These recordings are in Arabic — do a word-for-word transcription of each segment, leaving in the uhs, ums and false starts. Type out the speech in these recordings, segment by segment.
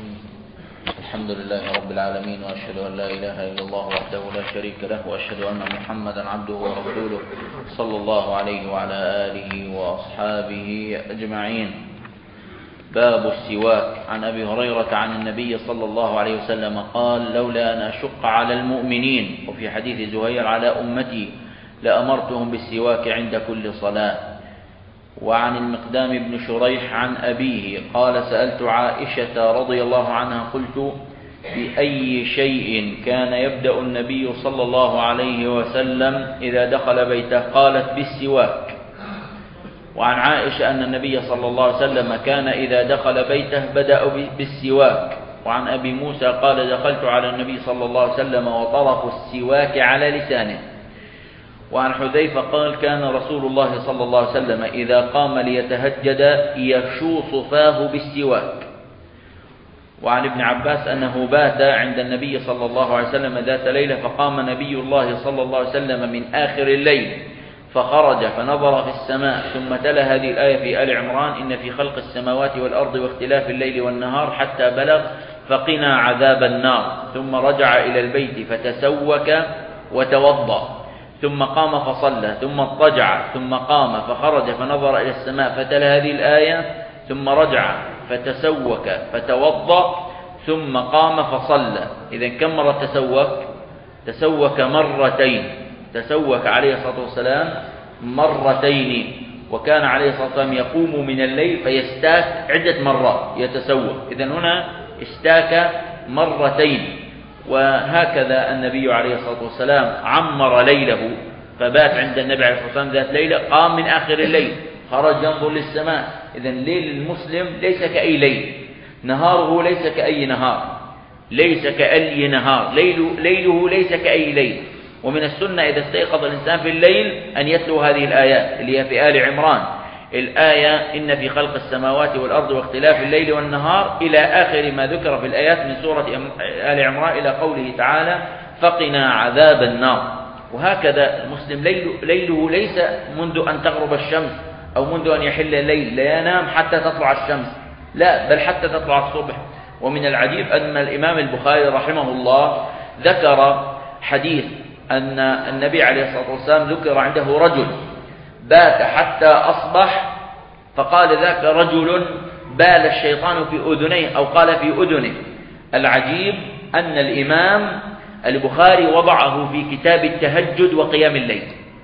الحمد لله رب العالمين، وأشهد أن لا إله إلا الله وحده لا شريك له، وأشهد أن محمدا عبده ورسوله صلى الله عليه وعلى آله وأصحابه أجمعين. باب السواك. عن أبي هريرة عن النبي صلى الله عليه وسلم قال: لولا أن أشق على المؤمنين، وفي حديث زهير: على أمتي لأمرتهم بالسواك عند كل صلاة. وعن المقدام بن شريح عن أبيه قال: سألت عائشة رضي الله عنها قلت: بأي شيء كان يبدأ النبي صلى الله عليه وسلم إذا دخل بيته؟ قالت: بالسواك. وعن عائشة أن النبي صلى الله عليه وسلم كان إذا دخل بيته بدأ بالسواك. وعن أبي موسى قال: دخلت على النبي صلى الله عليه وسلم وطرف السواك على لسانه. وعن حذيفة قال: كان رسول الله صلى الله عليه وسلم إذا قام ليتهجد يشوص فاه بالسواك. وعن ابن عباس أنه بات عند النبي صلى الله عليه وسلم ذات ليلة، فقام نبي الله صلى الله عليه وسلم من آخر الليل فخرج فنظر في السماء، ثم تلا هذه الآية في آل عمران: إن في خلق السماوات والأرض واختلاف الليل والنهار، حتى بلغ: فقنا عذاب النار. ثم رجع إلى البيت فتسوك وتوضأ، ثم قام فصلى، ثم اضطجع، ثم قام فخرج فنظر إلى السماء فتلا هذه الآية، ثم رجع فتسوك فتوضأ، ثم قام فصلى. إذن كم مرة تسوك؟ تسوك مرتين. تسوك عليه الصلاة والسلام مرتين. وكان عليه الصلاة والسلام يقوم من الليل فيستاك عدة مرات يتسوك. إذن هنا استاك مرتين. وهكذا النبي عليه الصلاة والسلام عمر ليله، فبات عند النبي عليه الصلاة والسلام ذات ليلة، قام من آخر الليل، خرج ينظر للسماء. إذن ليل المسلم ليس كأي ليل، نهاره ليس كأي نهار، ليس كأي نهار، ليله, ليله ليس كأي ليل. ومن السنة إذا استيقظ الإنسان في الليل أن يتلو هذه الآيات اللي هي في آل عمران، الآية: إن في خلق السماوات والأرض واختلاف الليل والنهار، إلى آخر ما ذكر في الآيات من سورة آل عمران إلى قوله تعالى: فقنا عذاب النار. وهكذا المسلم ليله, ليله ليس منذ أن تغرب الشمس أو منذ أن يحل الليل، لا ينام حتى تطلع الشمس، لا، بل حتى تطلع الصبح. ومن العجيب أن الإمام البخاري رحمه الله ذكر حديث أن النبي عليه الصلاة والسلام ذكر عنده رجل بات حتى أصبح، فقال: ذاك رجل بال الشيطان في أذنيه، أو قال في أذنه. العجيب أن الإمام البخاري وضعه في كتاب التهجد وقيام الليل.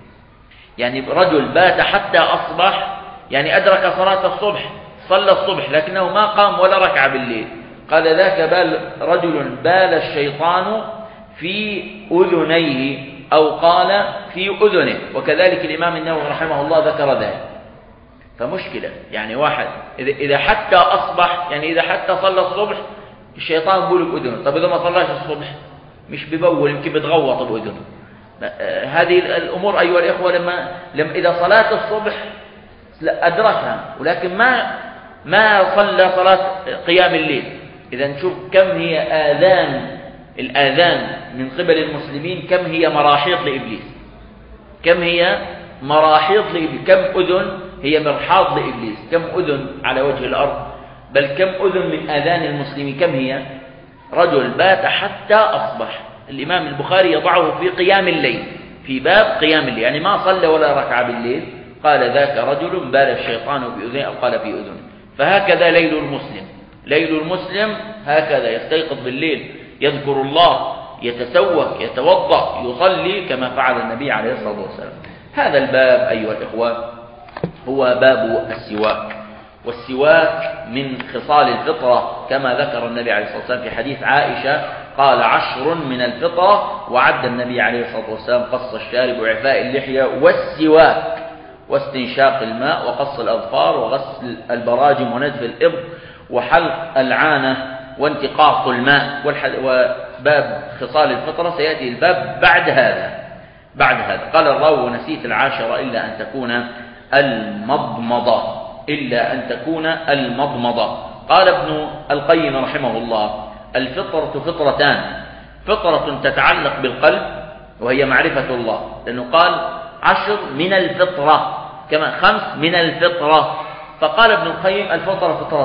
يعني رجل بات حتى أصبح، يعني أدرك صلاة الصبح، صلى الصبح، لكنه ما قام ولا ركع بالليل. قال: ذاك بال رجل بال الشيطان في أذنيه، أو قال في أذنه. وكذلك الإمام النووي رحمه الله ذكر ذلك. فمشكلة، يعني واحد إذا حتى أصبح، يعني إذا حتى صلى الصبح الشيطان يقول بأذنه. طب إذا ما صلاش الصبح مش ببول، يمكن بتغوط بأذنه. هذه الأمور أيها الإخوة، لما, لما إذا صلاة الصبح أدركها ولكن ما ما صلى صلاة قيام الليل، إذا نشوف كم هي آذان الآذان من قبل المسلمين، كم هي مراحيض لإبليس، كم هي مراحيض لإبليس، كم أذن هي مرحاض لإبليس، كم أذن على وجه الأرض، بل كم أذن من آذان المسلمين، كم هي؟ رجل بات حتى أصبح. الإمام البخاري يضعه في قيام الليل، في باب قيام الليل، يعني ما صلى ولا ركع بالليل. قال: ذاك رجل بال الشيطان بأذنه، أو قال في أذنه. فهكذا ليل المسلم، ليل المسلم هكذا يستيقظ بالليل، يذكر الله، يتسوك، يتوضأ، يصلي كما فعل النبي عليه الصلاة والسلام. هذا الباب أيها الإخوة هو باب السواك. والسواك من خصال الفطرة كما ذكر النبي عليه الصلاة والسلام في حديث عائشة، قال: عشر من الفطرة. وعد النبي عليه الصلاة والسلام قص الشارب وإعفاء اللحية والسواك واستنشاق الماء وقص الأظفار وغسل البراجم ونتف الإبط وحلق العانة وانتقاص الماء. وباب خصال الفطرة سيأتي الباب بعد هذا بعد هذا قال الراوي: ونسيت العاشرة إلا أن تكون المضمضة إلا أن تكون المضمضة. قال ابن القيم رحمه الله: الفطرة فطرتان، فطرة تتعلق بالقلب وهي معرفة الله، لأنه قال عشر من الفطرة، كما خمس من الفطرة. فقال ابن القيم: الفطرة فطرتان،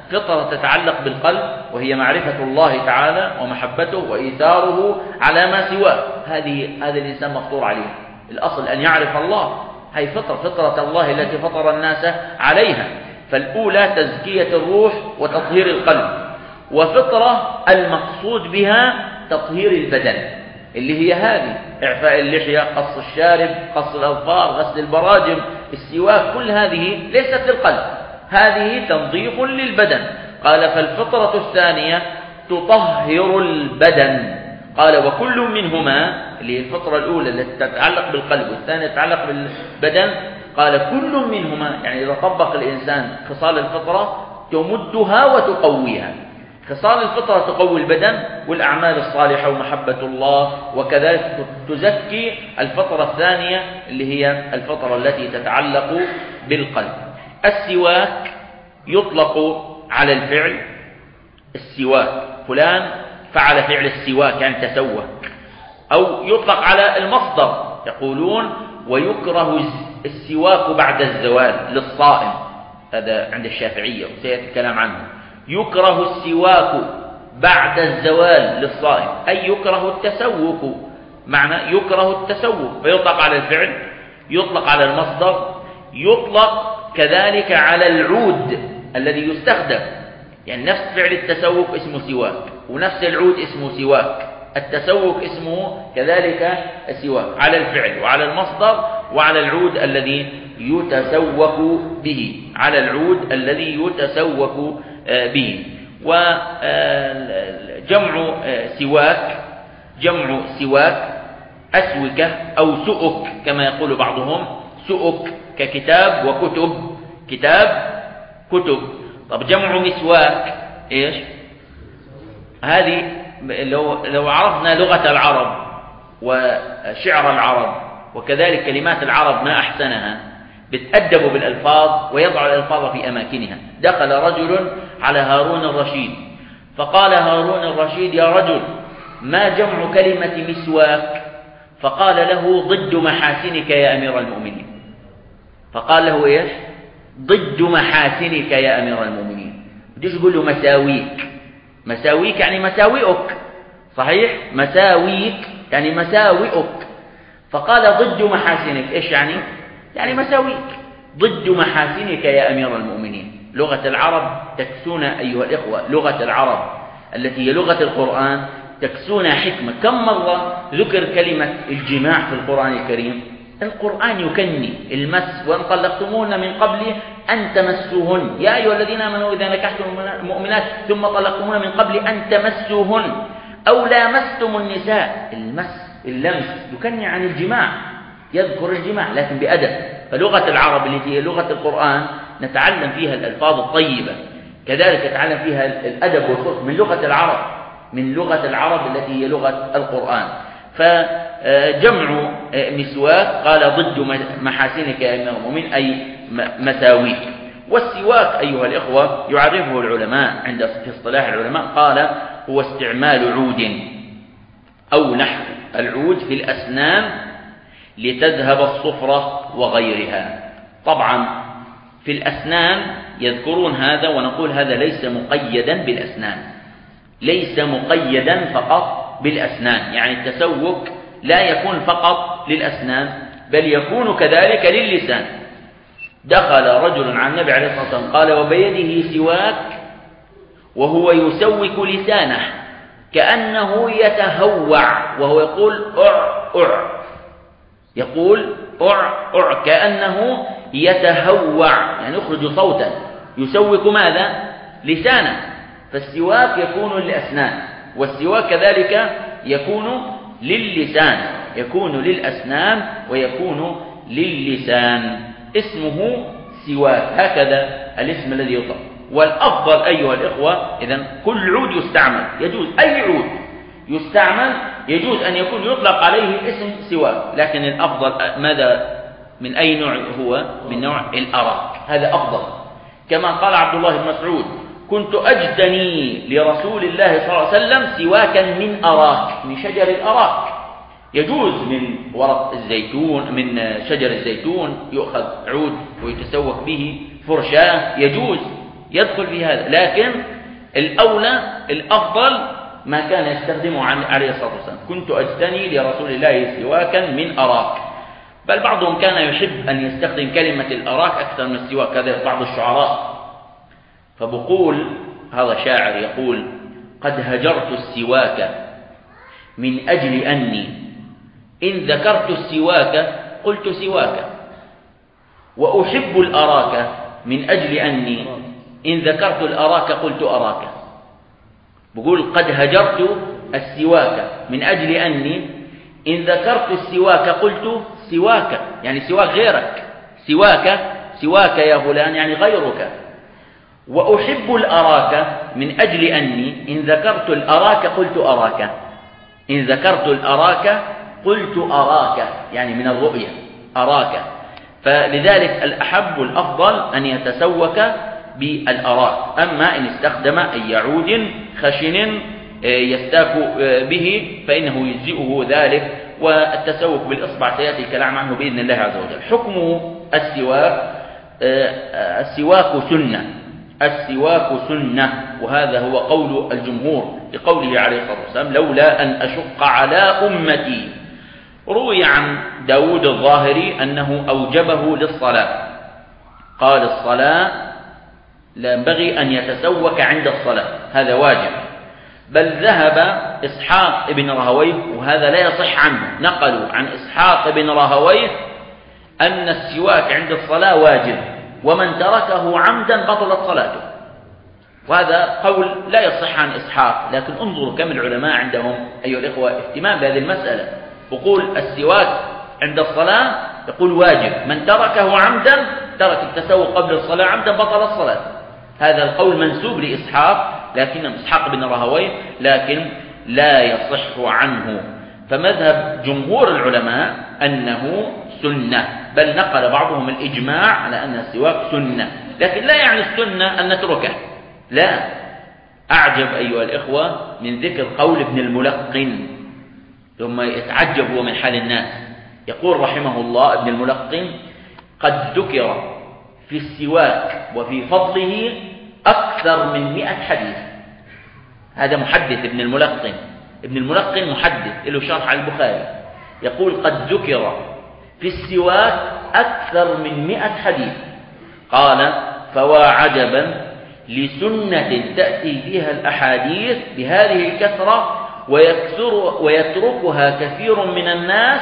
فطرة تتعلق بالقلب، وهي معرفة الله تعالى ومحبته وإيثاره على ما سواه. هذه هذا الإنسان مفطور عليه. الأصل أن يعرف الله، هي فطرة فطرة الله التي فطر الناس عليها. فالأولى تزكية الروح وتطهير القلب، وفطرة المقصود بها تطهير البدن، اللي هي هذه: إعفاء اللحية، قص الشارب، قص الأظفار، غسل البراجم، السواك. كل هذه ليست للقلب، هذه تنظيف للبدن. قال: فالفطرة الثانية تطهر البدن. قال: وكل منهما، اللي هي الفطرة الأولى التي تتعلق بالقلب والثانية تتعلق بالبدن، قال: كل منهما، يعني إذا طبق الإنسان خصال الفطرة تمدها وتقويها. خصال الفطرة تقوي البدن والأعمال الصالحة ومحبة الله، وكذلك تزكي الفطرة الثانية اللي هي الفطرة التي تتعلق بالقلب. السواك يطلق على الفعل، السواك فلان فعل فعل السواك يعني تسوك، أو يطلق على المصدر، يقولون: ويكره السواك بعد الزوال للصائم. هذا عند الشافعية وسيأتي الكلام عنه. يكره السواك بعد الزوال للصائم، أي يكره التسوك، معنى يكره التسوك. فيطلق على الفعل، يطلق على المصدر، يطلق كذلك على العود الذي يستخدم. يعني نفس فعل التسوك اسمه سواك، ونفس العود اسمه سواك. التسوك اسمه كذلك السواك، على الفعل وعلى المصدر وعلى العود الذي يتسوك به، على العود الذي يتسوك به. وجمع سواك، جمع سواك أسوكة أو سؤك كما يقول بعضهم. سؤك ككتاب وكتب، كتاب كتب. طب جمع مسواك إيش؟ هذه لو لو عرفنا لغة العرب وشعر العرب وكذلك كلمات العرب ما أحسنها، بتأدبوا بالألفاظ ويضع الألفاظ في أماكنها. دخل رجل على هارون الرشيد فقال هارون الرشيد: يا رجل، ما جمع كلمة مسواك؟ فقال له: ضد محاسنك يا أمير المؤمنين. فقال له إيش؟ ضد محاسنك يا أمير المؤمنين. بديش يقول له مساويك. مساويك يعني مساوئك، صحيح؟ مساويك يعني مساوئك. فقال: ضد محاسنك، إيش يعني؟ يعني مساويك. ضد محاسنك يا أمير المؤمنين. لغة العرب تكسون أيها الإخوة، لغة العرب التي هي لغة القرآن تكسون حكمة. كم مرة ذكر كلمة الجماع في القرآن الكريم؟ القرآن يكني المس: وإن طلقتموهن من قبل أن تمسوهن يا أيها الذين آمنوا إذا نكحتم المؤمنات ثم طلقتموهن من قبل أن تمسوهن أو لامستم النساء. المس، اللمس، يكني عن الجماع، يذكر الجماع لكن بأدب. فلغة العرب التي هي لغة القرآن نتعلم فيها الألفاظ الطيبة، كذلك نتعلم فيها الأدب والخلق من لغة العرب، من لغة العرب التي هي لغة القرآن. فجمع مسواك قال: ضد محاسنك يا أمير المؤمنين، أي مساويك. والسواك أيها الإخوة يعرفه العلماء عند في اصطلاح العلماء، قال: هو استعمال عود أو نحو العود في الأسنان لتذهب الصفرة وغيرها. طبعا في الأسنان يذكرون هذا، ونقول هذا ليس مقيدا بالأسنان، ليس مقيدا فقط بالأسنان. يعني التسوك لا يكون فقط للأسنان بل يكون كذلك للسان. دخل رجل على النبي عليه الصلاة والسلام قال: وبيده سواك وهو يسوك لسانه كأنه يتهوع، وهو يقول أع أع، يقول أع أع كأنه يتهوع، يعني يخرج صوتا، يسوك ماذا؟ لسانه. فالسواك يكون للأسنان، والسواك كذلك يكون للسان، يكون للأسنان ويكون للسان. اسمه سواك، هكذا الاسم الذي يطلق. والأفضل أيها الإخوة، إذن كل عود يستعمل، يجوز أي عود يستعمل يجوز أن يكون يطلق عليه اسم سواك، لكن الأفضل ماذا؟ من أي نوع هو؟ من نوع الأراك، هذا أفضل. كما قال عبد الله بن مسعود: كنت أجتني لرسول الله صلى الله عليه وسلم سواكا من أراك، من شجر الأراك. يجوز من ورق الزيتون، من شجر الزيتون يؤخذ عود ويتسوك به، فرشاة يجوز، يدخل في هذا، لكن الأولى الأفضل ما كان يستخدمه عليه الصلاة والسلام: كنت أجتني لرسول الله سواكا من أراك. بل بعضهم كان يحب أن يستخدم كلمة الأراك أكثر من السواك، هذا بعض الشعراء. فبقول هذا شاعر يقول: قد هجرت السواك من أجل أني إن ذكرت السواك قلت سواك، وأحب الأراك من أجل أني إن ذكرت الأراك قلت أراك. بقول قد هجرت السواك من أجل أني إن ذكرت السواك قلت سواك، يعني سواك غيرك، سواك سواك يا فلان يعني غيرك. وأحب الأراك من أجل أني إن ذكرت الأراك قلت أراك، إن ذكرت الأراك قلت أراك، يعني من الرؤية أراك. فلذلك الأحب والأفضل أن يتسوك بالأراك. أما إن استخدم أي عود خشن يستاك به فإنه يجزئه ذلك، والتسوك بالإصبع سيأتي الكلام عنه بإذن الله عز وجل. حكم السواك: السواك سنة، السواك سنة، وهذا هو قول الجمهور لقوله عليه الصلاة والسلام: لولا أن أشق على أمتي. روي عن داود الظاهري أنه أوجبه للصلاة، قال: الصلاة لا ينبغي أن يتسوك عند الصلاة، هذا واجب. بل ذهب إسحاق بن راهويه، وهذا لا يصح عنه، نقلوا عن إسحاق بن راهويه أن السواك عند الصلاة واجب، ومن تركه عمدا بطلت صلاته. وهذا قول لا يصح عن إسحاق، لكن انظروا كم العلماء عندهم أيها الإخوة اهتمام بهذه المسألة. يقول السواك عند الصلاة يقول واجب، من تركه عمدا، ترك التسوق قبل الصلاة عمدا بطل الصلاة. هذا القول منسوب لإسحاق، لكن إسحاق بن راهويه، لكن لا يصح عنه. فمذهب جمهور العلماء أنه سنة، بل نقل بعضهم الإجماع على أن السواك سنة، لكن لا يعني السنة أن نتركه، لا. أعجب أيها الإخوة من ذكر قول ابن الملقن، ثم يتعجب هو من حال الناس. يقول رحمه الله ابن الملقن: قد ذكر في السواك وفي فضله أكثر من مئة حديث. هذا محدث ابن الملقن، ابن الملقن محدث له شرح على البخاري، يقول: قد ذكر في السواك أكثر من مئة حديث. قال: فوا عجبا لسنة تأتي بها الأحاديث بهذه الكثرة ويكثر ويتركها كثير من الناس،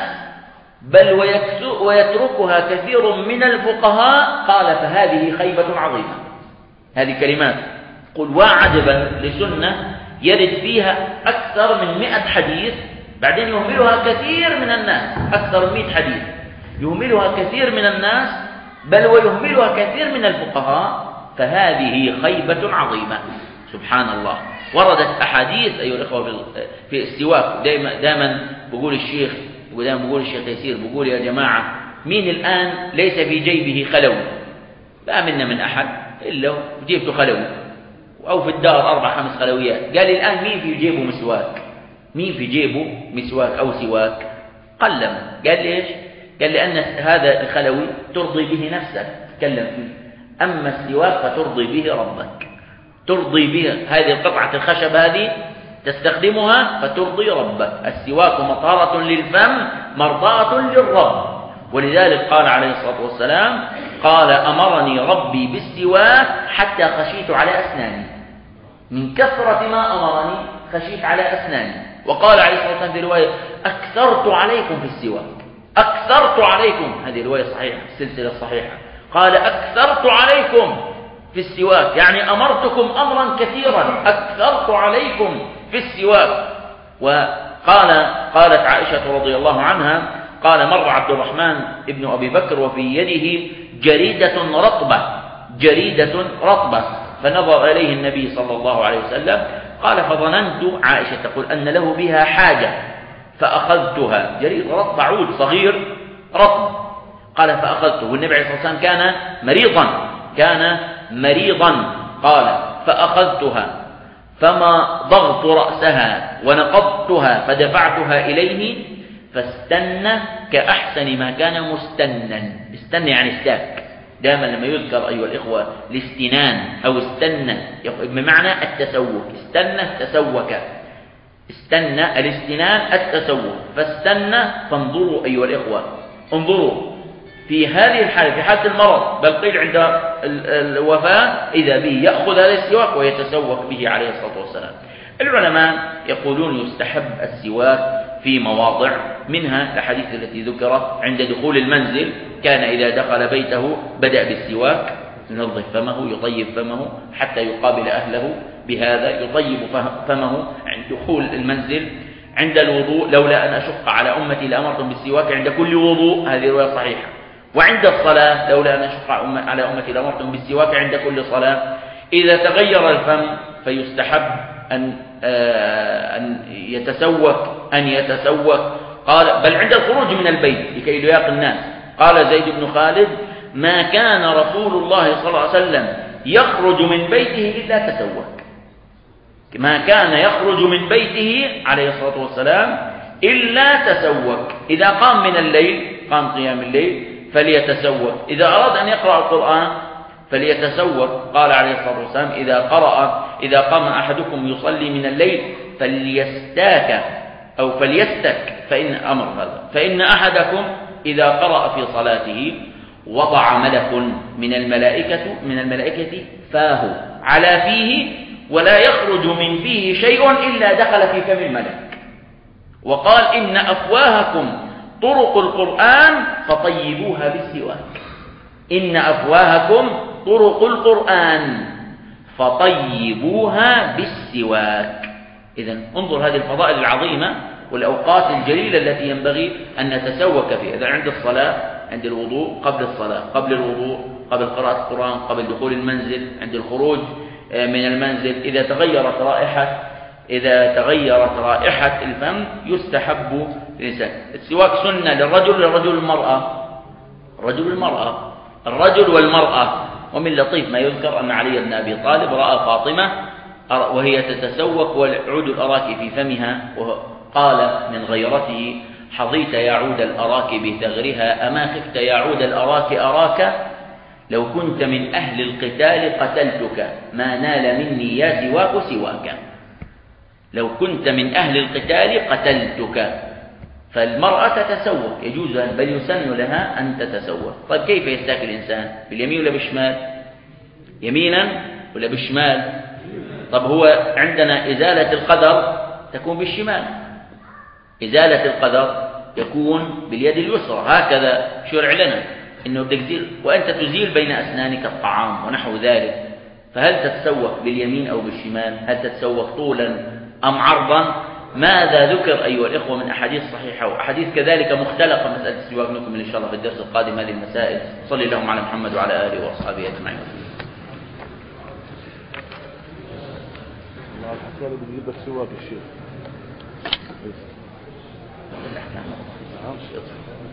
بل ويتركها كثير من الفقهاء. قال: فهذه خيبة عظيمة. هذه كلمات، قل: وعجبا لسنة يرد فيها أكثر من مئة حديث، بعدين يهملها كثير من الناس، أكثر من مئة حديث يهملها كثير من الناس، بل ويهملها كثير من الفقهاء، فهذه خيبة عظيمة. سبحان الله. وردت أحاديث أيها الأخوة في السواك. دائما دائما بقول الشيخ ودائما بقول الشيخ تيسير، بقول: يا جماعة، مين الآن ليس في جيبه خلوي؟ لا منا من أحد إلا جيبته خلوي، أو في الدار أربع خمس خلويات. قال لي الآن مين في جيبه مسواك؟ مين في جيبه مسواك أو سواك؟ قلم. قال لي إيش؟ قال لي أن هذا الخلوي ترضي به نفسك، تكلم فيه، أما السواك فترضي به ربك، ترضي به هذه القطعة الخشب هذه تستخدمها فترضي ربك. السواك مطهرة للفم مرضاة للرب. ولذلك قال عليه الصلاة والسلام: قال: أمرني ربي بالسواك حتى خشيت على أسناني. من كثرة ما أمرني خشيت على أسناني. وقال عليه الصلاة والسلام في رواية: أكثرت عليكم في السواك، أكثرت عليكم. هذه رواية صحيحة، السلسلة الصحيحة. قال: أكثرت عليكم في السواك، يعني أمرتكم أمرا كثيرا، أكثرت عليكم في السواك. وقال قالت عائشة رضي الله عنها: قال: مر عبد الرحمن ابن أبي بكر وفي يده جريدة رطبة، جريدة رطبة، فنظر إليه النبي صلى الله عليه وسلم. قال: فظننت، عائشة تقول، أن له بها حاجة فأخذتها. جريدة رطبة، عود صغير رطب. قال: فأخذته. والنبي عليه الصلاة والسلام كان مريضا، كان مريضا. قال: فأخذتها فما ضغط رأسها ونقضتها فدفعتها إليه فاستنى كأحسن ما كان مستنا. استنى يعني استاك، دائما لما يذكر أيها الإخوة الاستنان أو استنى بمعنى التسوك، استنى تسوك، استنى الاستنان التسوك، فاستنى فانظروا أيها الإخوة، انظروا في هذه الحالة في حالة المرض، بل قيل عند الوفاة إذا به يأخذ هذا السواك ويتسوك به عليه الصلاة والسلام. العلماء يقولون يستحب السواك في مواضع، منها الحديث التي ذكرت عند دخول المنزل، كان إذا دخل بيته بدأ بالسواك، ينظف فمه يطيب فمه حتى يقابل أهله بهذا، يطيب فمه عند دخول المنزل. عند الوضوء لولا أن أشق على أمتي لأمرتم بالسواك عند كل وضوء، هذه رواية صحيحة. وعند الصلاة لولا أن أشق على أمتي لأمرتم بالسواك عند كل صلاة. إذا تغير الفم فيستحب أن أن يتسوك أن يتسوك قال بل عند الخروج من البيت لكي يلاقي الناس. قال زيد بن خالد: ما كان رسول الله صلى الله عليه وسلم يخرج من بيته إلا تسوك. ما كان يخرج من بيته عليه الصلاة والسلام إلا تسوك. إذا قام من الليل، قام قيام الليل، فليتسوك. إذا أراد أن يقرأ القرآن فليتسوك. قال عليه الصلاة والسلام: إذا قرأ إذا قام أحدكم يصلي من الليل فليستاك أو فليستك، فإن أمر هذا فإن أحدكم إذا قرأ في صلاته وضع ملك من الملائكة من الملائكة فاه على فيه ولا يخرج من فيه شيء إلا دخل في فم الملك. وقال: إن أفواهكم طرق القرآن فطيبوها بالسواك. إن أفواهكم طرق القرآن فطيبوها بالسواك. إذن انظر هذه الفضائل العظيمة والأوقات الجليلة التي ينبغي أن نتسوك فيها. إذا عند الصلاة، عند الوضوء، قبل الصلاة، قبل الوضوء، قبل قراءة القرآن، قبل دخول المنزل، عند الخروج من المنزل. إذا تغيرت رائحة إذا تغيرت رائحة الفم يستحب للإنسان. السواك سنة للرجل للرجل والمرأة الرجل والمرأة الرجل والمرأة. ومن لطيف ما يذكر أن علي بن أبي طالب رأى فاطمة وهي تتسوك والعود الأراك في فمها، وقال من غيرته: حظيت يا عود الأراك بثغرها، أما خفت يا عود الأراك أراك، لو كنت من أهل القتال قتلتك، ما نال مني يا سواك سواك. لو كنت من أهل القتال قتلتك. فالمرأة تتسوك، يجوز بل يسن لها أن تتسوك. طيب كيف يستاك الإنسان؟ باليمين ولا بالشمال؟ يمينا ولا بالشمال؟ طب هو عندنا إزالة القدر تكون بالشمال، إزالة القدر يكون باليد اليسرى، هكذا شرع لنا إنه تزيل، وأنت تزيل بين أسنانك الطعام ونحو ذلك. فهل تتسوق باليمين أو بالشمال؟ هل تتسوق طولا أم عرضا؟ ماذا ذكر أيها الإخوة من أحاديث صحيحة وأحاديث كذلك مختلقة مسألة السواك. نكمل إن شاء الله في الدرس القادم هذه المسائل. صلي اللهم على محمد وعلى آله وأصحابه أجمعين. الله الحكاية بتجيب لك سواك الشيخ.